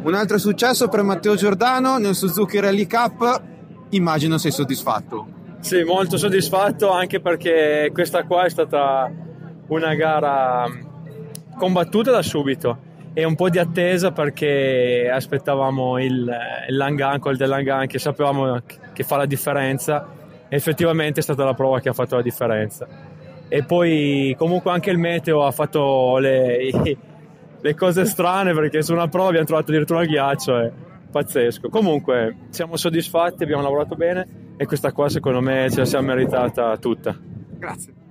Un altro successo per Matteo Giordano nel Suzuki Rally Cup, immagino sei soddisfatto. Sì, molto soddisfatto, anche perché questa qua è stata una gara combattuta da subito e un po' di attesa, perché aspettavamo il Langan, col del Langan, che sapevamo che fa la differenza, e effettivamente è stata la prova che ha fatto la differenza. E poi comunque anche il meteo ha fatto le cose strane, perché su una prova abbiamo trovato addirittura il ghiaccio, è pazzesco. Comunque siamo soddisfatti, abbiamo lavorato bene e questa qua secondo me ce la siamo meritata tutta. Grazie.